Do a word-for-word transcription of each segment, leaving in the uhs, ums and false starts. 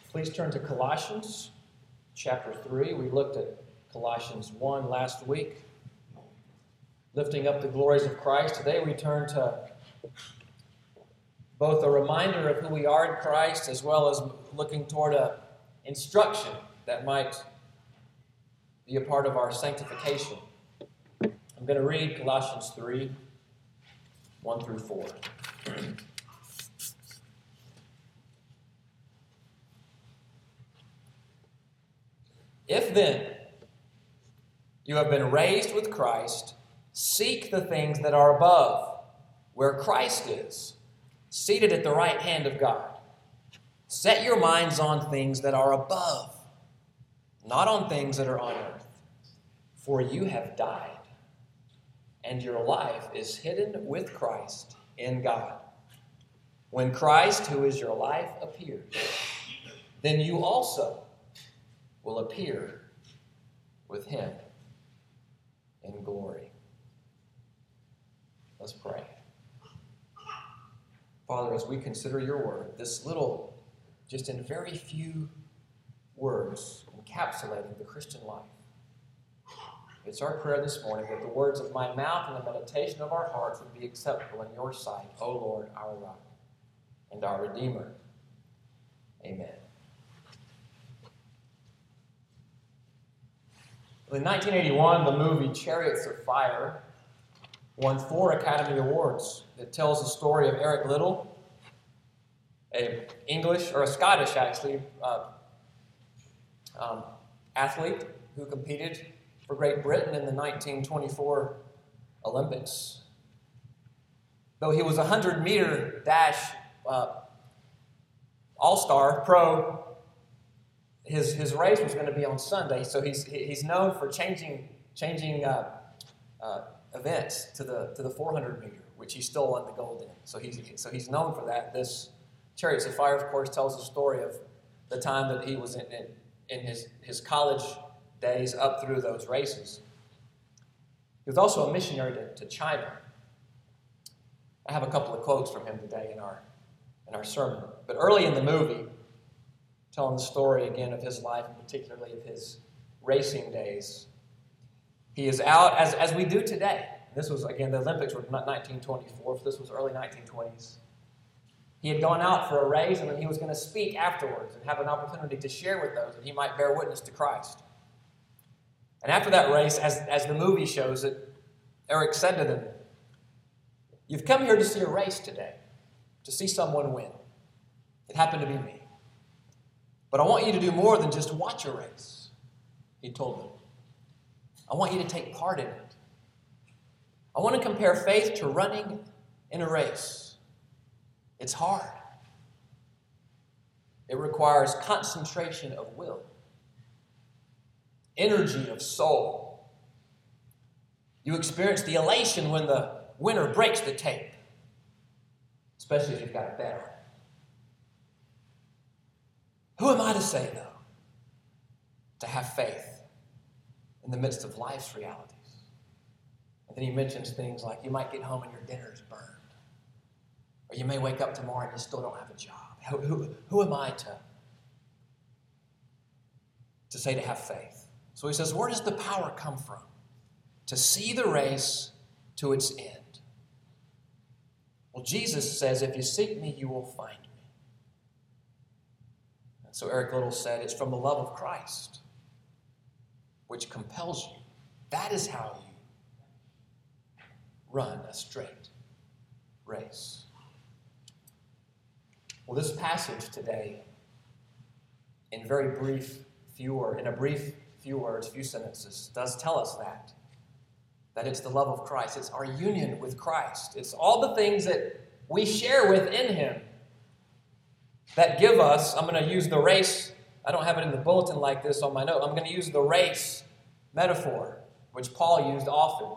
Please turn to Colossians chapter three. We looked at Colossians one last week, lifting up the glories of Christ. Today we turn to both a reminder of who we are in Christ as well as looking toward an instruction that might be a part of our sanctification. I'm going to read Colossians three, one through four. If then you have been raised with Christ, seek the things that are above, where Christ is, seated at the right hand of God. Set your minds on things that are above, not on things that are on earth. For you have died, and your life is hidden with Christ in God. When Christ, who is your life, appears, then you also will appear with him in glory. Let's pray. Father, as we consider your word, this little, just in very few words, encapsulating the Christian life, it's our prayer this morning that the words of my mouth and the meditation of our hearts would be acceptable in your sight, O Lord, our rock and our Redeemer. Amen. In nineteen eighty-one, the movie Chariots of Fire won four Academy Awards. It tells the story of Eric Liddell, an English, or a Scottish, actually, uh, um, athlete who competed for Great Britain in the nineteen twenty-four Olympics. Though he was a hundred-meter dash uh, all-star pro, His his race was going to be on Sunday, so he's he's known for changing changing uh, uh, events to the to the four hundred meter, which he still won the gold in. So he's so he's known for that. This Chariots of Fire, of course, tells the story of the time that he was in in, in his his college days up through those races. He was also a missionary to, to China. I have a couple of quotes from him today in our in our sermon. But early in the movie, telling the story again of his life, and particularly of his racing days. He is out, as, as we do today. This was, again, the Olympics were nineteen twenty-four, so this was early nineteen twenties. He had gone out for a race, and then he was going to speak afterwards and have an opportunity to share with those that he might bear witness to Christ. And after that race, as, as the movie shows it, Eric said to them, "You've come here to see a race today, to see someone win. It happened to be me. But I want you to do more than just watch a race," he told them. "I want you to take part in it. I want to compare faith to running in a race. It's hard. It requires concentration of will, energy of soul. You experience the elation when the winner breaks the tape, especially if you've got a bet on it. Who am I to say, though, to have faith in the midst of life's realities?" And then he mentions things like you might get home and your dinner is burned. Or you may wake up tomorrow and you still don't have a job. Who, who, who am I to, to say to have faith? So he says, where does the power come from? To see the race to its end. Well, Jesus says, if you seek me, you will find me. So Eric Liddell said, it's from the love of Christ, which compels you. That is how you run a straight race. Well, this passage today, in very brief few words, in a brief few words, few sentences, does tell us that. That it's the love of Christ. It's our union with Christ. It's all the things that we share within him that give us, I'm going to use the race, I don't have it in the bulletin like this on my note, I'm going to use the race metaphor, which Paul used often.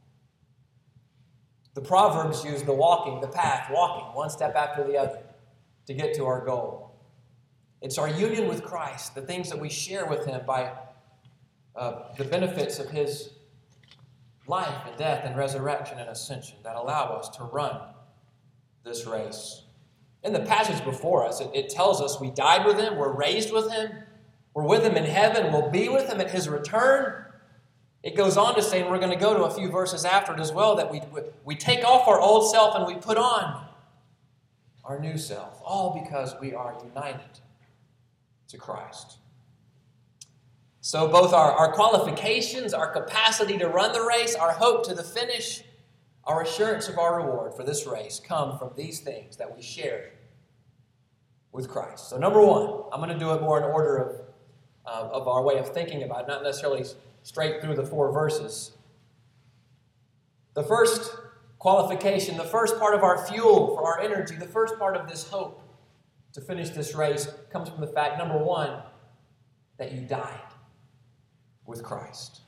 The Proverbs use the walking, the path, walking, one step after the other to get to our goal. It's our union with Christ, the things that we share with him by uh, the benefits of his life and death and resurrection and ascension that allow us to run this race. In the passage before us, it, it tells us we died with him, we're raised with him, we're with him in heaven, we'll be with him at his return. It goes on to say, and we're going to go to a few verses after it as well, that we, we take off our old self and we put on our new self, all because we are united to Christ. So both our, our qualifications, our capacity to run the race, our hope to the finish, our assurance of our reward for this race come from these things that we share with Christ. So number one, I'm going to do it more in order of, uh, of our way of thinking about it, not necessarily straight through the four verses. The first qualification, the first part of our fuel for our energy, the first part of this hope to finish this race comes from the fact, number one, that you died with Christ.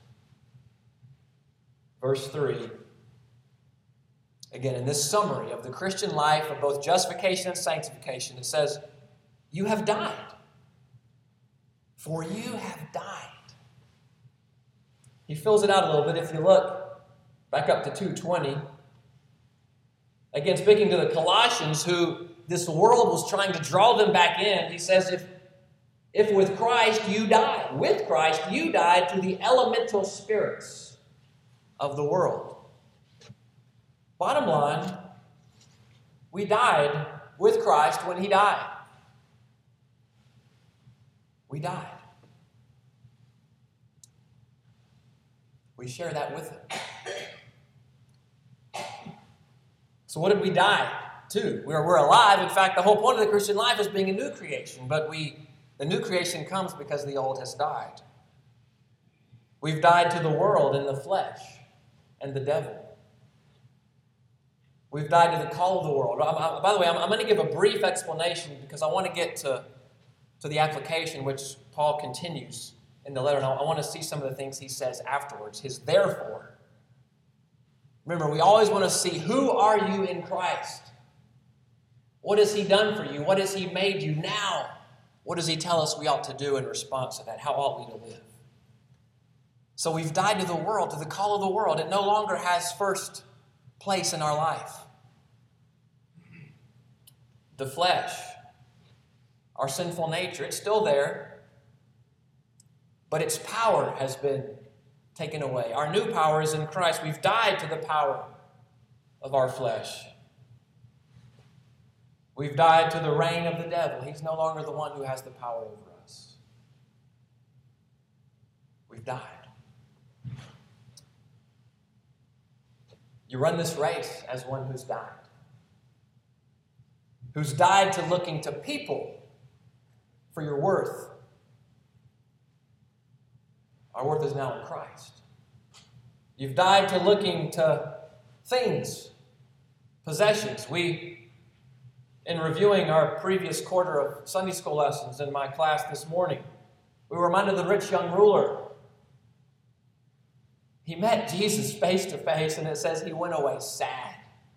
Verse three, again, in this summary of the Christian life of both justification and sanctification, it says, you have died. For you have died. He fills it out a little bit. If you look back up to two twenty, again, speaking to the Colossians, who this world was trying to draw them back in, he says, if, if with Christ you died, with Christ you died to the elemental spirits of the world. Bottom line, we died with Christ when he died. We died. We share that with him. So what did we die to? We're, we're alive. In fact, the whole point of the Christian life is being a new creation. But we, the new creation comes because the old has died. We've died to the world and the flesh and the devil. We've died to the call of the world. I, I, by the way, I'm, I'm going to give a brief explanation because I want to get to, to the application which Paul continues in the letter. And I, I want to see some of the things he says afterwards. His therefore. Remember, we always want to see, who are you in Christ? What has he done for you? What has he made you now? What does he tell us we ought to do in response to that? How ought we to live? So we've died to the world, to the call of the world. It no longer has first place in our life. The flesh, our sinful nature, it's still there, but its power has been taken away. Our new power is in Christ. We've died to the power of our flesh. We've died to the reign of the devil. He's no longer the one who has the power over us. We've died. You run this race as one who's died. Who's died to looking to people for your worth. Our worth is now in Christ. You've died to looking to things, possessions. We, in reviewing our previous quarter of Sunday school lessons in my class this morning, we were reminded of the rich young ruler. He met Jesus face to face, and it says he went away sad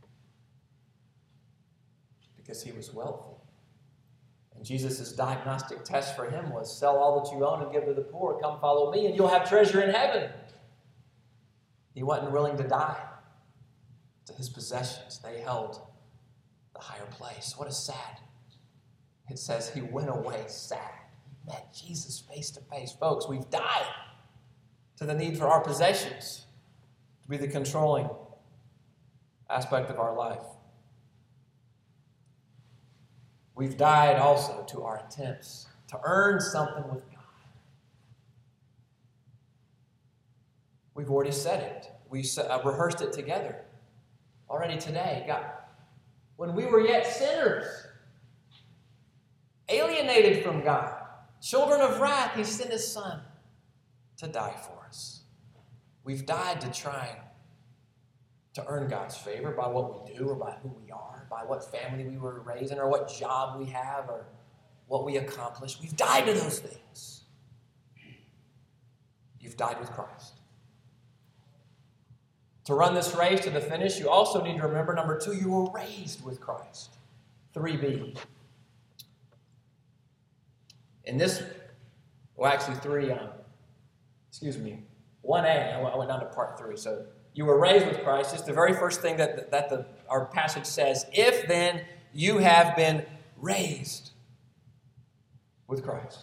because he was wealthy. And Jesus' diagnostic test for him was, sell all that you own and give to the poor, come follow me, and you'll have treasure in heaven. He wasn't willing to die to his possessions. They held the higher place. What a sad. It says he went away sad. He met Jesus face to face. Folks, we've died to the need for our possessions to be the controlling aspect of our life. We've died also to our attempts to earn something with God. We've already said it. We uh, rehearsed it together already today. God, when we were yet sinners, alienated from God, children of wrath, he sent his Son to die for us. We've died to trying to earn God's favor by what we do or by who we are, by what family we were raised in or what job we have or what we accomplish. We've died to those things. You've died with Christ. To run this race to the finish, you also need to remember, number two, you were raised with Christ. three B. In this, well, actually three, um, excuse me, one A, I went down to part three. So you were raised with Christ. It's the very first thing that, that the, our passage says. If then you have been raised with Christ.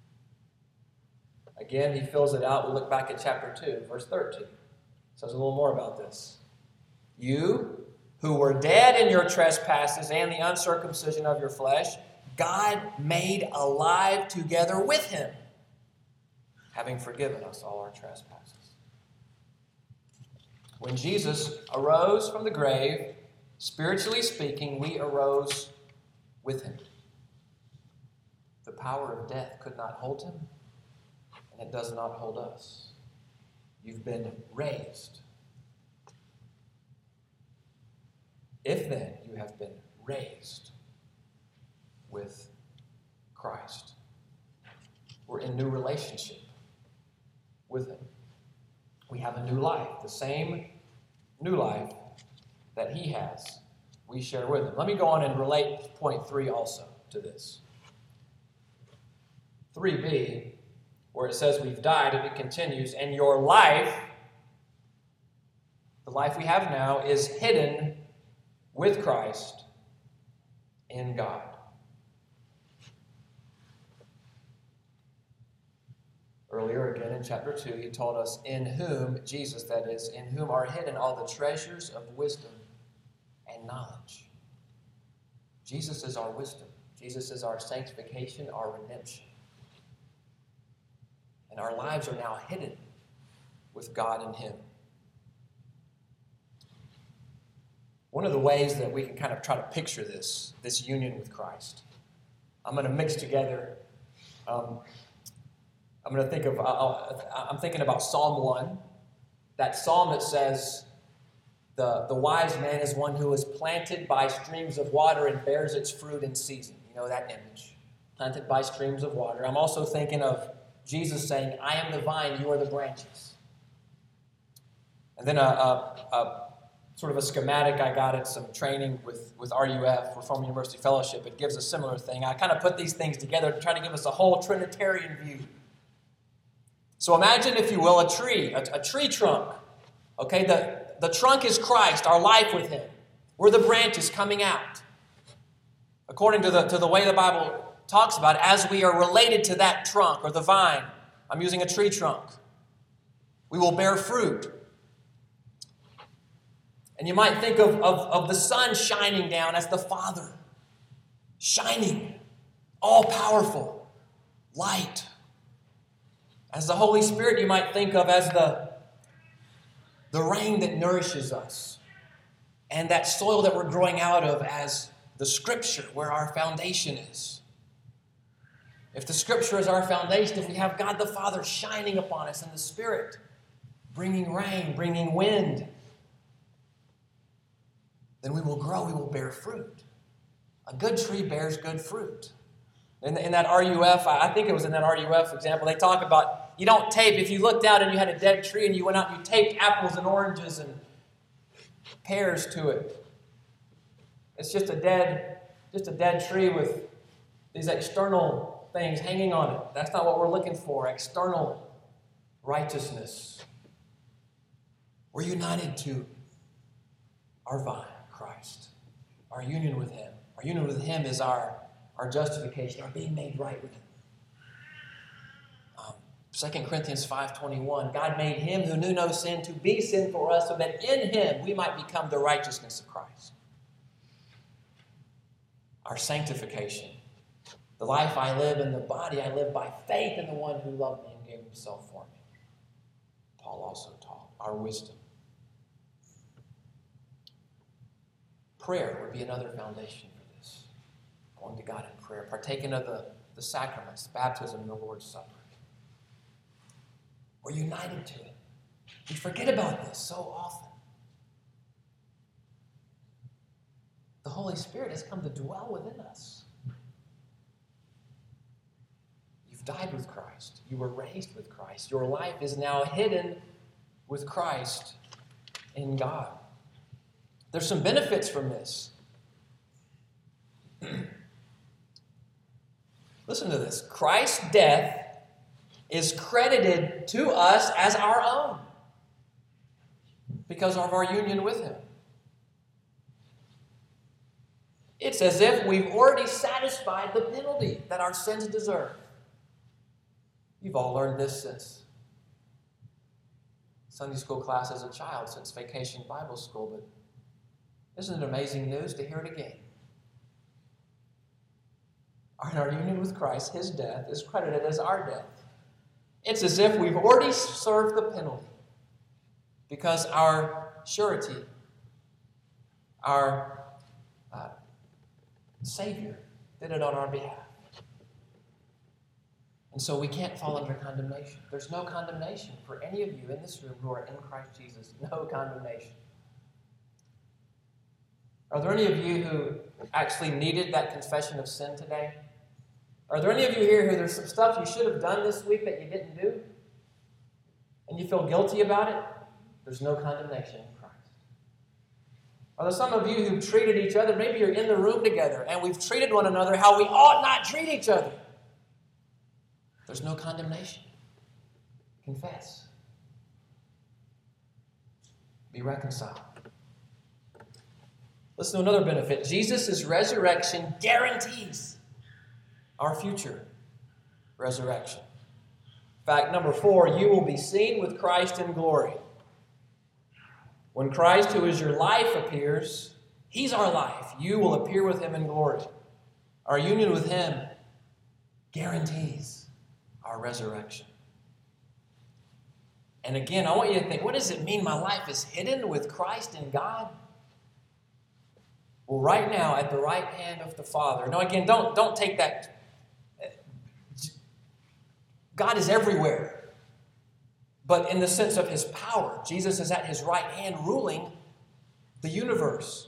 Again, he fills it out. We look back at chapter two, verse thirteen. It says a little more about this. You who were dead in your trespasses and the uncircumcision of your flesh, God made alive together with him, having forgiven us all our trespasses. When Jesus arose from the grave, spiritually speaking, we arose with him. The power of death could not hold him, and it does not hold us. You've been raised. If then you have been raised with Christ, we're in new relationship with him. We have a new life, the same new life that he has, we share with him. Let me go on and relate point three also to this. three b, where it says we've died, and it continues, and your life, the life we have now, is hidden with Christ in God. Earlier again in chapter two, he told us, in whom, Jesus that is, in whom are hidden all the treasures of wisdom and knowledge. Jesus is our wisdom. Jesus is our sanctification, our redemption. And our lives are now hidden with God in him. One of the ways that we can kind of try to picture this, this union with Christ, I'm going to mix together, um, I'm going to think of, I'll, I'm thinking about Psalm one, that psalm that says, the, the wise man is one who is planted by streams of water and bears its fruit in season. You know that image, planted by streams of water. I'm also thinking of Jesus saying, I am the vine, you are the branches. And then a, a, a sort of a schematic I got at some training with, with R U F, Reformed University Fellowship. It gives a similar thing. I kind of put these things together to try to give us a whole Trinitarian view. So imagine, if you will, a tree, a, a tree trunk. Okay, the, the trunk is Christ, our life with him. We're the branches coming out. According to the, to the way the Bible talks about it, as we are related to that trunk or the vine, I'm using a tree trunk, we will bear fruit. And you might think of, of, of the sun shining down as the Father, shining, all-powerful, light. As the Holy Spirit, you might think of as the, the rain that nourishes us, and that soil that we're growing out of as the Scripture, where our foundation is. If the Scripture is our foundation, if we have God the Father shining upon us and the Spirit bringing rain, bringing wind, then we will grow, we will bear fruit. A good tree bears good fruit. In, in that R U F, I think it was in that R U F example, they talk about you don't tape. If you looked out and you had a dead tree and you went out and you taped apples and oranges and pears to it, it's just a dead, just a dead tree with these external things hanging on it. That's not what we're looking for, external righteousness. We're united to our vine, Christ, our union with him. Our union with him is our, our justification, our being made right with him. Um, Second Corinthians five twenty-one, God made him who knew no sin to be sin for us so that in him we might become the righteousness of Christ. Our sanctification. The life I live in the body, I live by faith in the one who loved me and gave himself for me. Paul also taught. Our wisdom. Prayer would be another foundation for this. Going to God in prayer. Partaking of the, the sacraments, baptism, and the Lord's Supper. We're united to it. We forget about this so often. The Holy Spirit has come to dwell within us. You've died with Christ. You were raised with Christ. Your life is now hidden with Christ in God. There's some benefits from this. Listen to this. Christ's death is credited to us as our own because of our union with him. It's as if we've already satisfied the penalty that our sins deserve. You've all learned this since Sunday school class as a child, since Vacation Bible School, but isn't it amazing news to hear it again? In our union with Christ, his death is credited as our death. It's as if we've already served the penalty because our surety, our uh, Savior, did it on our behalf. And so we can't fall under condemnation. There's no condemnation for any of you in this room who are in Christ Jesus. No condemnation. Are there any of you who actually needed that confession of sin today? Are there any of you here who there's some stuff you should have done this week that you didn't do? And you feel guilty about it? There's no condemnation in Christ. Are there some of you who treated each other, maybe you're in the room together, and we've treated one another how we ought not treat each other? There's no condemnation. Confess. Be reconciled. Listen to another benefit. Jesus' resurrection guarantees our future resurrection. Fact number four, you will be seen with Christ in glory. When Christ, who is your life, appears, he's our life. You will appear with him in glory. Our union with him guarantees our resurrection. And again, I want you to think, what does it mean my life is hidden with Christ in God? Well, right now, at the right hand of the Father. Now, again, don't, don't take that. God is everywhere. But in the sense of his power, Jesus is at his right hand ruling the universe.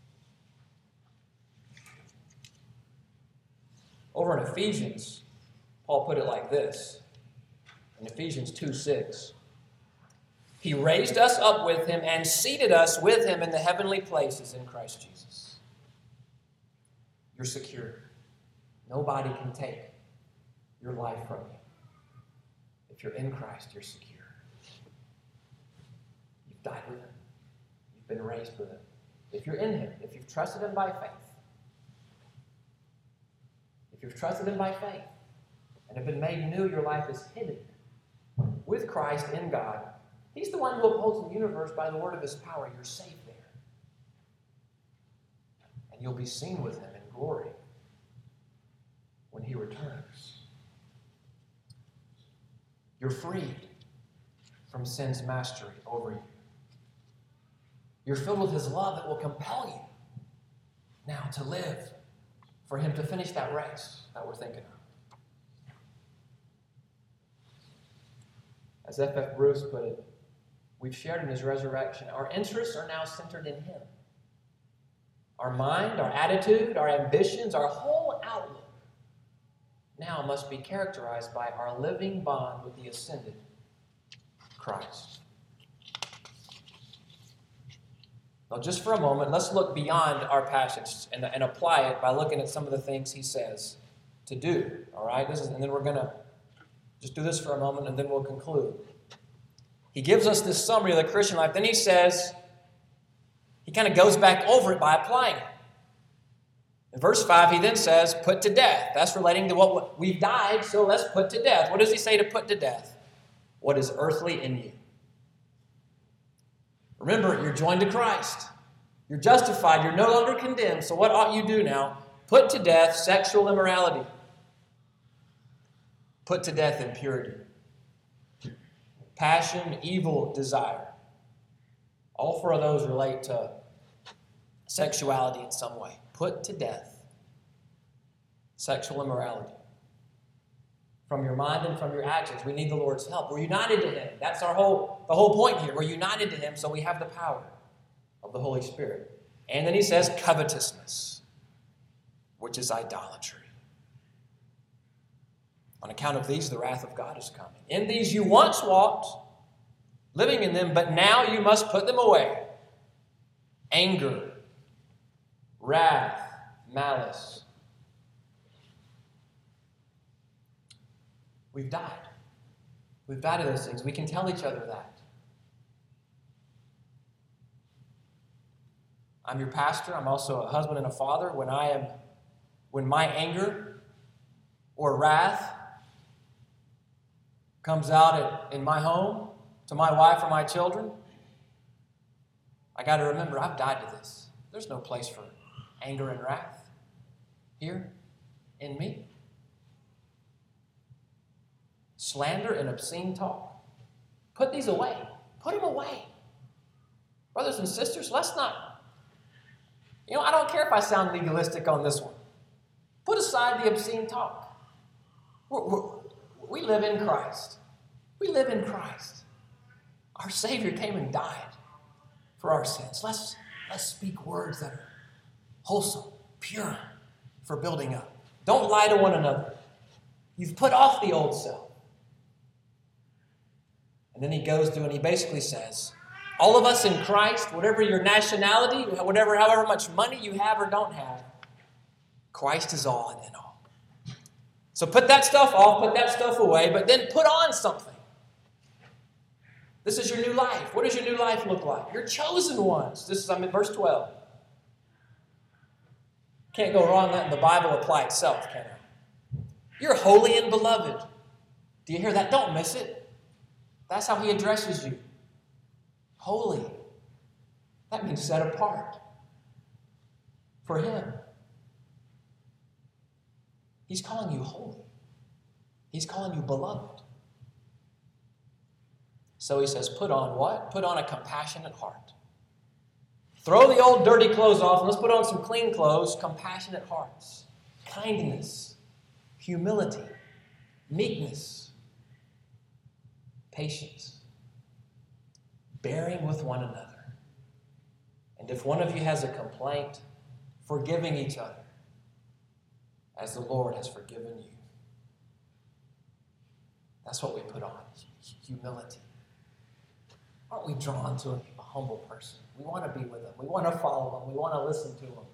Over in Ephesians, Paul put it like this. In Ephesians two six. He raised us up with him and seated us with him in the heavenly places in Christ Jesus. You're secure. Nobody can take your life from you. If you're in Christ, you're secure. You've died with him. You've been raised with him. If you're in him, if you've trusted him by faith, if you've trusted him by faith and have been made new, your life is hidden with Christ in God. He's the one who upholds the universe by the word of his power. You're safe there. And you'll be seen with him in glory when he returns. You're freed from sin's mastery over you. You're filled with his love that will compel you now to live for him to finish that race that we're thinking of. As F F Bruce put it, we've shared in his resurrection. Our interests are now centered in him. Our mind, our attitude, our ambitions, our whole outlook now must be characterized by our living bond with the ascended Christ. Now, just for a moment, let's look beyond our passage and, and apply it by looking at some of the things he says to do. All right? This is, and then we're going to just do this for a moment, and then we'll conclude. He gives us this summary of the Christian life. Then he says, he kind of goes back over it by applying it. In verse five, he then says, put to death. That's relating to what we've died, so let's put to death. What does he say to put to death? What is earthly in you. Remember, you're joined to Christ. You're justified. You're no longer condemned. So what ought you do now? Put to death sexual immorality. Put to death impurity. Passion, evil desire. All four of those relate to sexuality in some way. Put to death sexual immorality. From your mind and from your actions, we need the Lord's help. We're united to him. That's our whole, the whole point here. We're united to him, so we have the power of the Holy Spirit. And then he says covetousness, which is idolatry. On account of these, the wrath of God is coming. In these you once walked, living in them, but now you must put them away. Anger, wrath, malice. We've died. We've died to those things. We can tell each other that. I'm your pastor. I'm also a husband and a father. When I am, when my anger or wrath comes out at, in my home to my wife or my children, I got to remember I've died to this. There's no place for anger and wrath here in me. Slander and obscene talk. Put these away. Put them away. Brothers and sisters, let's not, you know, I don't care if I sound legalistic on this one. Put aside the obscene talk. We're, we're, we live in Christ. We live in Christ. Our Savior came and died for our sins. Let's, let's speak words that are wholesome, pure, for building up. Don't lie to one another. You've put off the old self. And then he goes through and he basically says, all of us in Christ, whatever your nationality, whatever, however much money you have or don't have, Christ is all and in all. So put that stuff off, put that stuff away, but then put on something. This is your new life. What does your new life look like? You're chosen ones. This is, I'm in verse twelve. Can't go wrong letting the Bible apply itself, can I? You're holy and beloved. Do you hear that? Don't miss it. That's how he addresses you. Holy. That means set apart for him. He's calling you holy. He's calling you beloved. So he says, put on what? Put on a compassionate heart. Throw the old dirty clothes off and let's put on some clean clothes. Compassionate hearts. Kindness. Humility. Meekness. Patience. Bearing with one another. And if one of you has a complaint, forgiving each other as the Lord has forgiven you. That's what we put on. Humility. Aren't we drawn to a humble person? We want to be with them. We want to follow them. We want to listen to them.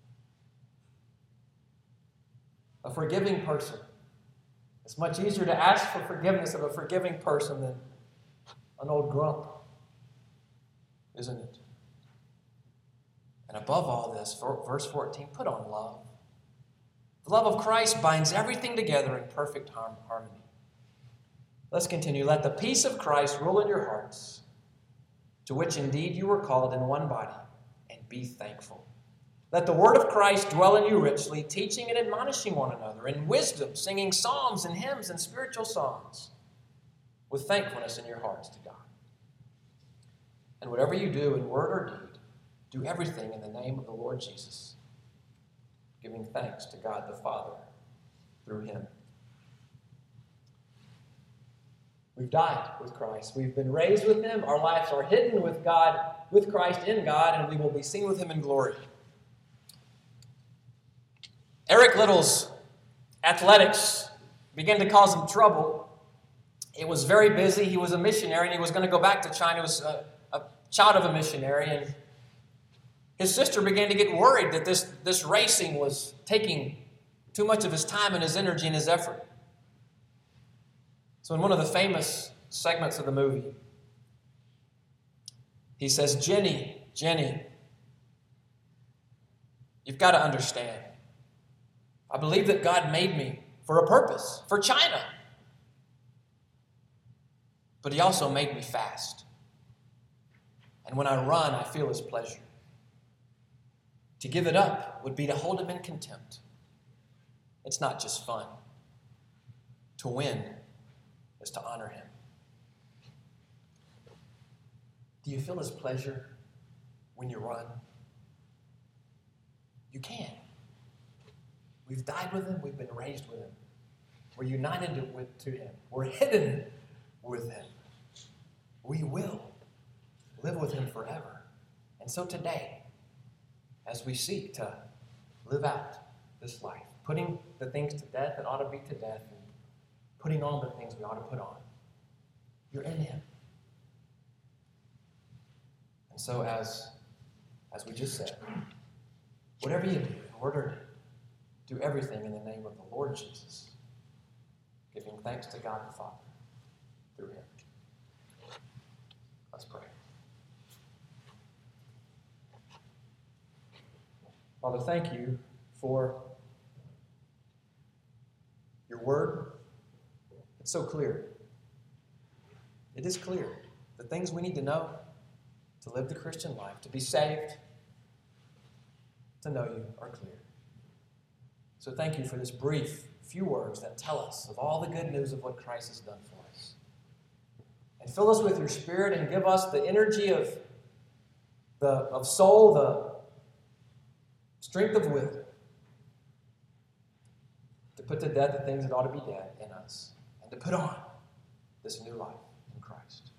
A forgiving person. It's much easier to ask for forgiveness of a forgiving person than an old grump, isn't it? And above all this, verse fourteen, put on love. The love of Christ binds everything together in perfect harmony. Let's continue. Let the peace of Christ rule in your hearts, to which indeed you were called in one body, and be thankful. Let the word of Christ dwell in you richly, teaching and admonishing one another in wisdom, singing psalms and hymns and spiritual songs, with thankfulness in your hearts to God. And whatever you do in word or deed, do everything in the name of the Lord Jesus, giving thanks to God the Father through him. We've died with Christ. We've been raised with him. Our lives are hidden with God, with Christ in God, and we will be seen with him in glory. Eric Little's athletics began to cause him trouble. It was very busy. He was a missionary, and he was going to go back to China. He was a, a child of a missionary, and his sister began to get worried that this, this racing was taking too much of his time and his energy and his effort. So in one of the famous segments of the movie, he says, Jenny, Jenny, you've got to understand. I believe that God made me for a purpose, for China. But he also made me fast. And when I run, I feel his pleasure. To give it up would be to hold him in contempt. It's not just fun. To win is to honor him. Do you feel his pleasure when you run? You can. We've died with him. We've been raised with him. We're united to, with, to him. We're hidden with him. We will live with him forever. And so today, as we seek to live out this life, putting the things to death that ought to be to death, and putting on the things we ought to put on, you're in him. And so as, as we just said, whatever you do, in word or deed, do everything in the name of the Lord Jesus, giving thanks to God the Father through him. Let's pray. Father, thank you for your word. It's so clear. It is clear. The things we need to know to live the Christian life, to be saved, to know you are clear. So thank you for this brief few words that tell us of all the good news of what Christ has done for us. And fill us with your Spirit and give us the energy of, the, of soul, the strength of will to put to death the things that ought to be dead in us and to put on this new life in Christ.